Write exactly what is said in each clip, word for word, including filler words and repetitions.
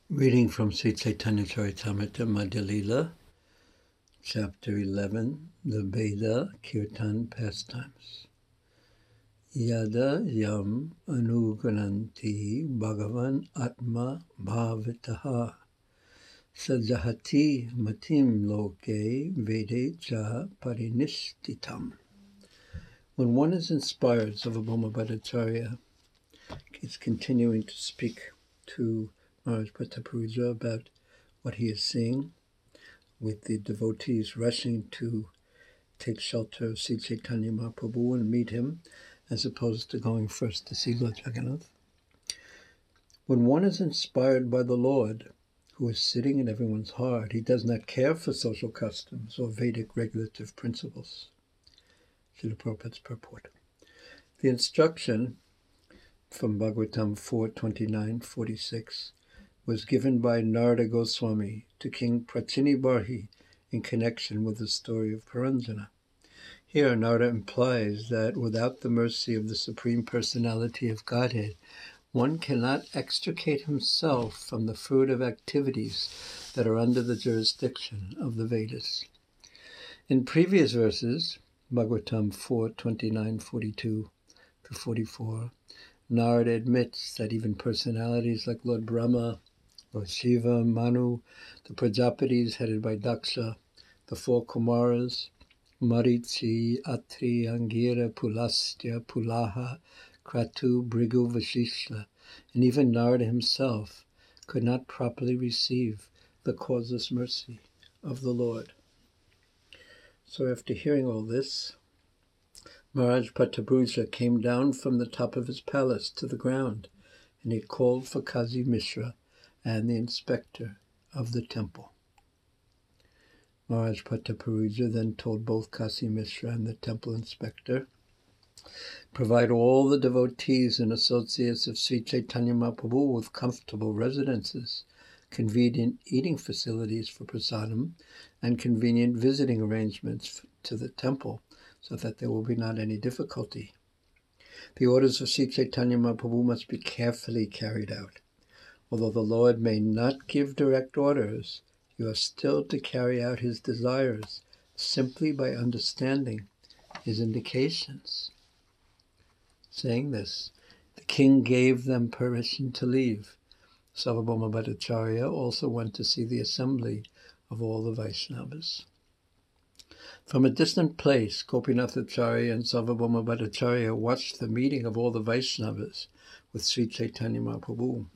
Reading from Sri Chaitanya Charitamrita Madhya Lila, Chapter eleven, the Veda Kirtan Pastimes. Yada yam anugananti bhagavan atma bhavitaha sajahati matim loke vede cha parinishtitam. When one is inspired, Sarvabhauma Bhattacharya is continuing to speak to Maharaj Prataparudra about what he is seeing, with the devotees rushing to take shelter of Sri Chaitanya Mahaprabhu and meet him, as opposed to going first to see Lord Jagannath. When one is inspired by the Lord, who is sitting in everyone's heart, he does not care for social customs or Vedic regulative principles. Srila Prabhupada's purport. The instruction from Bhagavatam four twenty-nine forty-six was given by Narada Goswami to King Prachini Barhi in connection with the story of Paranjana. Here, Narada implies that without the mercy of the Supreme Personality of Godhead, one cannot extricate himself from the fruit of activities that are under the jurisdiction of the Vedas. In previous verses, Bhagavatam four twenty-nine forty-two to forty-four, Narada admits that even personalities like Lord Brahma, Lord Shiva, Manu, the Prajapatis headed by Daksha, the four Kumaras, Marichi, Atri, Angira, Pulastya, Pulaha, Kratu, Bhrigu, Vasishta, and even Narada himself could not properly receive the causeless mercy of the Lord. So after hearing all this, Maharaj Prataparudra came down from the top of his palace to the ground, and he called for Kazi Mishra and the inspector of the temple. Maharaj Prataparudra then told both Kazi Mishra and the temple inspector, provide all the devotees and associates of Sri Chaitanya Mahaprabhu with comfortable residences, convenient eating facilities for prasadam, and convenient visiting arrangements to the temple, so that there will be not any difficulty. The orders of Sri Chaitanya Mahaprabhu must be carefully carried out. Although the Lord may not give direct orders, you are still to carry out his desires simply by understanding his indications. Saying this, the king gave them permission to leave. Sarvabhauma Bhattacharya also went to see the assembly of all the Vaishnavas. From a distant place, Gopinathacharya and Sarvabhauma Bhattacharya watched the meeting of all the Vaishnavas with Sri Chaitanya Mahaprabhu.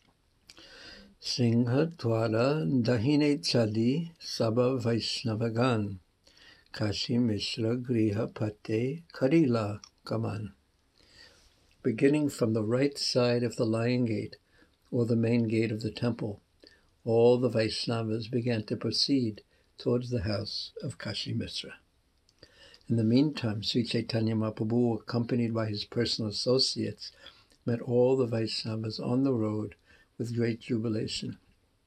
Singha Dwara Dahine Chadi Sabha Vaishnavagan Kashi Mishra Griha Pate Karila Gaman. Beginning from the right side of the Lion Gate, or the main gate of the temple, all the Vaishnavas began to proceed towards the house of Kashi Mishra. In the meantime, Sri Chaitanya Mahaprabhu, accompanied by his personal associates, met all the Vaishnavas on the road with great jubilation.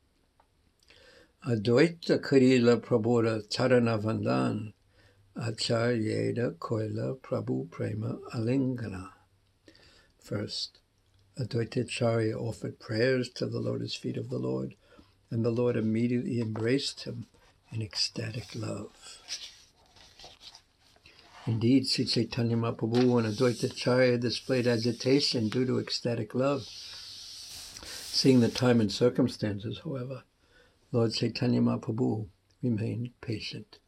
Advaita Karila Prabhupada Charana Vandan Acharyeda Koila Prabhu Prema Alingana. First, Advaita Acharya offered prayers to the lotus feet of the Lord, and the Lord immediately embraced him in ecstatic love. Indeed, Sri Chaitanya Mahaprabhu and Advaita Acharya displayed agitation due to ecstatic love. Seeing the time and circumstances, however, Lord Chaitanya Mahaprabhu remained patient.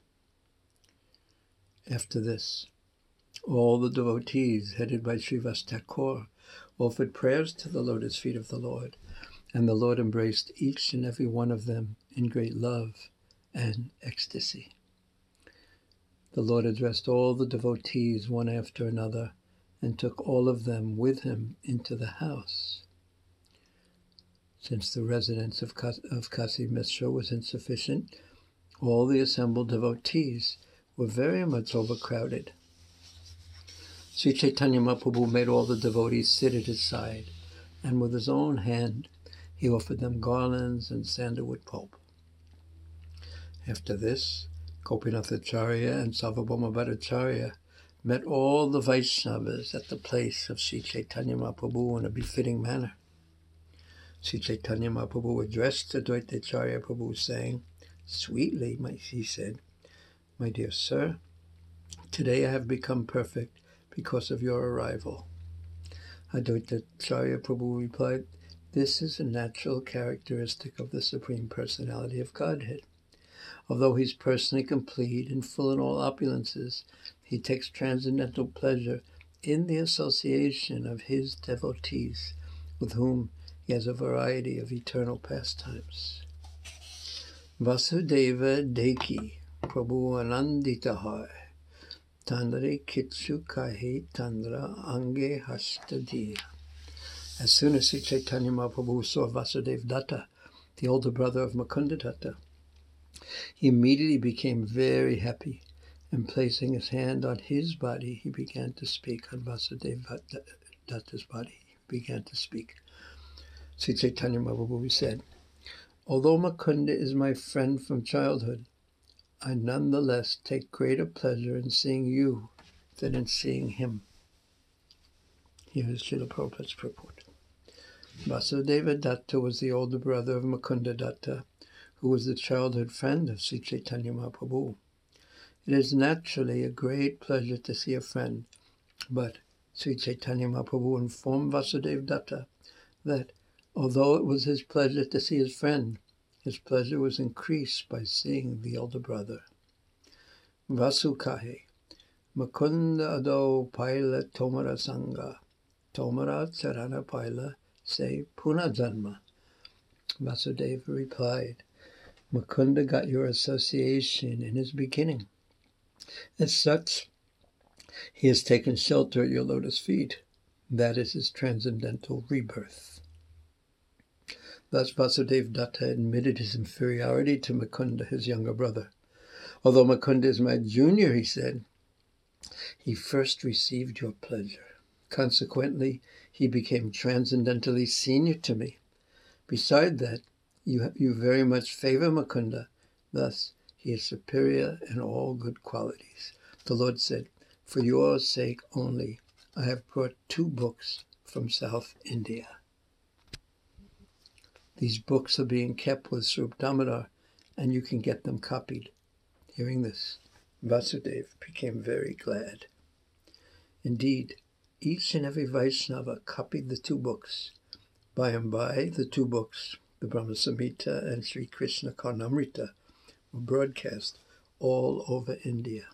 After this, all the devotees, headed by Srivas Thakur, offered prayers to the lotus feet of the Lord, and the Lord embraced each and every one of them in great love and ecstasy. The Lord addressed all the devotees one after another and took all of them with him into the house. Since the residence of Kashi Mishra was insufficient, all the assembled devotees were very much overcrowded. Sri Chaitanya Mahaprabhu made all the devotees sit at his side, and with his own hand he offered them garlands and sandalwood pulp. After this, Gopinathacharya and Sarvabhauma Bhattacharya met all the Vaishnavas at the place of Sri Chaitanya Mahaprabhu in a befitting manner. Sri Chaitanya Mahaprabhu addressed Advaita Acharya Prabhu, saying, "Sweetly," my, he said, "my dear sir, today I have become perfect because of your arrival." Advaita Acharya Prabhu replied, "This is a natural characteristic of the Supreme Personality of Godhead. Although he is personally complete and full in all opulences, he takes transcendental pleasure in the association of his devotees, with whom he has a variety of eternal pastimes." Vasudeva Deki Prabhu Ananditahai Tandre Kitsu Kahi Tandra Ange Hastadiya. As soon as Sri Chaitanya Mahaprabhu saw Vasudeva Datta, the older brother of Mukunda Datta, he immediately became very happy, and placing his hand on his body, he began to speak on Vasudeva Datta's body. He began to speak. Sri Chaitanya Mahaprabhu said, "Although Mukunda is my friend from childhood, I nonetheless take greater pleasure in seeing you than in seeing him." Here is Srila Prabhupada's purport. Vasudeva Datta was the older brother of Mukunda Datta, who was the childhood friend of Sri Chaitanya Mahaprabhu. It is naturally a great pleasure to see a friend, but Sri Chaitanya Mahaprabhu informed Vasudeva Datta that although it was his pleasure to see his friend, his pleasure was increased by seeing the elder brother. Vasukahe Mukunda Ado Paila Tomara Sangha Tomara Charana Paila say Punajanma. Vasudeva replied, "Mukunda got your association in his beginning. As such, he has taken shelter at your lotus feet. That is his transcendental rebirth." Thus Vasudeva Datta admitted his inferiority to Mukunda, his younger brother. "Although Mukunda is my junior," he said, "he first received your pleasure. Consequently, he became transcendentally senior to me. Beside that, you, you very much favor Mukunda. Thus, he is superior in all good qualities." The Lord said, "For your sake only, I have brought two books from South India." These books are being kept with Swarup Damodar, and you can get them copied. Hearing this, Vasudeva became very glad. Indeed, each and every Vaishnava copied the two books. By and by, the two books, the Brahma Samhita and Sri Krishna Karnamrita, were broadcast all over India.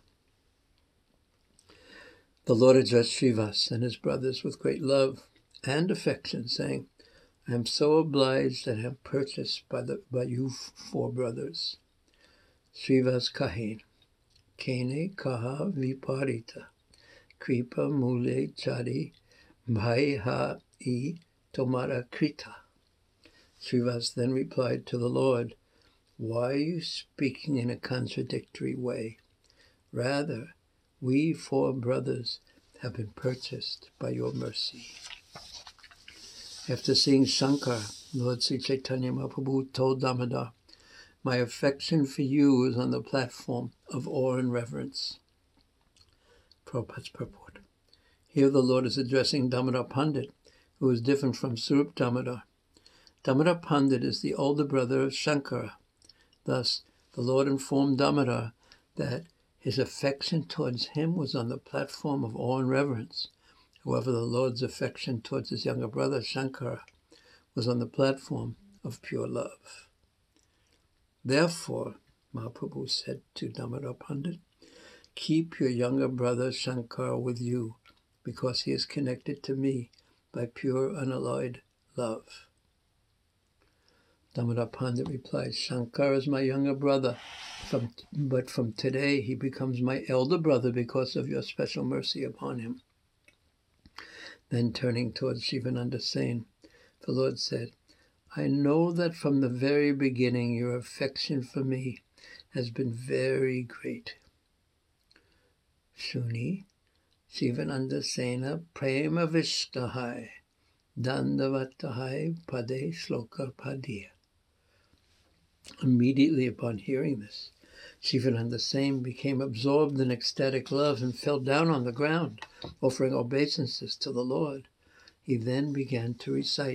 The Lord addressed Srivas and his brothers with great love and affection, saying, "I am so obliged that I am purchased by, the, by you four brothers." Srivas Kahin, Kene Kaha Viparita, Kripa Mule Chari, Bhai Ha I Tomara Krita. Srivas then replied to the Lord, "Why are you speaking in a contradictory way? Rather, we four brothers have been purchased by your mercy." After seeing Shankar, Lord Sri Chaitanya Mahaprabhu told Damodar, "My affection for you is on the platform of awe and reverence." Prabhupada's purport. Here the Lord is addressing Damodar Pandit, who is different from Swarup Damodar. Damodar Pandit is the older brother of Shankara. Thus, the Lord informed Damodar that his affection towards him was on the platform of awe and reverence. However, the Lord's affection towards his younger brother, Shankara, was on the platform of pure love. Therefore, Mahaprabhu said to Damodar Pandit, "Keep your younger brother Shankara with you, because he is connected to me by pure unalloyed love." Damodar Pandit replied, "Shankara is my younger brother, from, but from today he becomes my elder brother because of your special mercy upon him." Then turning towards Shivananda Sen, the Lord said, "I know that from the very beginning your affection for me has been very great." Shuni, Shivananda Sena Prema Vishtahai, Dandavatahai Pade Shloka Padya. Immediately upon hearing this, Shivananda Sen became absorbed in ecstatic love and fell down on the ground, offering obeisances to the Lord. He then began to recite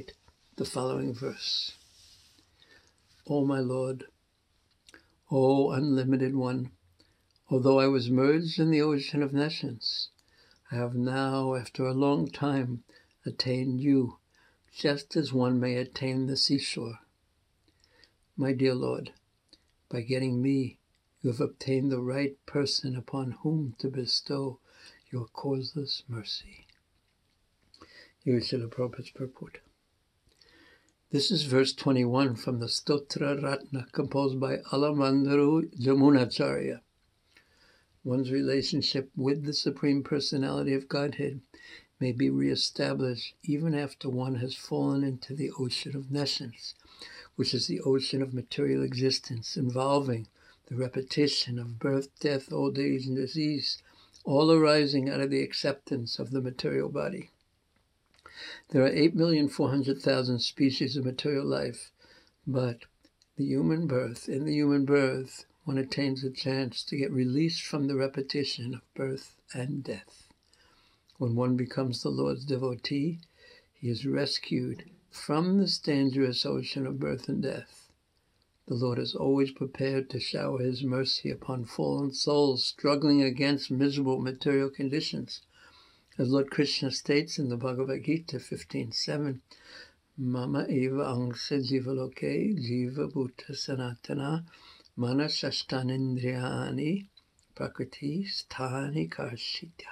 the following verse. O my Lord, O unlimited one, although I was merged in the ocean of nescience, I have now, after a long time, attained you, just as one may attain the seashore. My dear Lord, by getting me, you have obtained the right person upon whom to bestow your causeless mercy. Here is Srila Prabhupada's purport. This is verse twenty-one from the Stotra Ratna composed by Alamandaru Jamunacharya. One's relationship with the Supreme Personality of Godhead may be reestablished even after one has fallen into the ocean of nescience, which is the ocean of material existence involving the repetition of birth, death, old age, and disease, all arising out of the acceptance of the material body. There are eight million four hundred thousand species of material life, but the human birth, in the human birth, one attains a chance to get released from the repetition of birth and death. When one becomes the Lord's devotee, he is rescued from this dangerous ocean of birth and death. The Lord is always prepared to shower his mercy upon fallen souls struggling against miserable material conditions. As Lord Krishna states in the Bhagavad Gita fifteen seven, Mama eva angsa jivaloke jiva bhuta sanatana mana shashtanindriyani prakriti sthani karshita.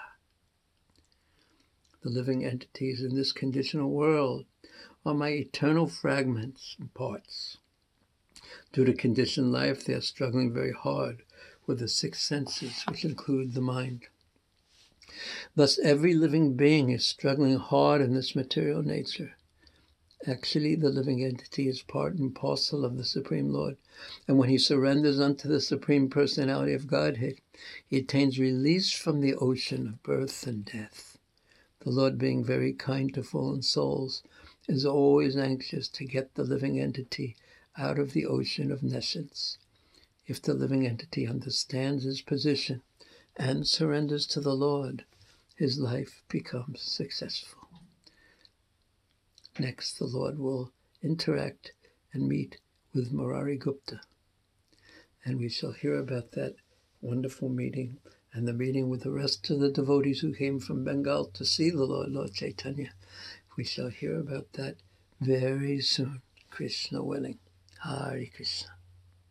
The living entities in this conditional world are my eternal fragments and parts. Due to conditioned life, they are struggling very hard with the six senses, which include the mind. Thus, every living being is struggling hard in this material nature. Actually, the living entity is part and parcel of the Supreme Lord, and when he surrenders unto the Supreme Personality of Godhead, he attains release from the ocean of birth and death. The Lord, being very kind to fallen souls, is always anxious to get the living entity out of the ocean of nescience. If the living entity understands his position and surrenders to the Lord, his life becomes successful. Next, the Lord will interact and meet with Murari Gupta, and we shall hear about that wonderful meeting and the meeting with the rest of the devotees who came from Bengal to see the Lord, Lord Chaitanya. We shall hear about that very soon, Krishna willing. Hare Krishna.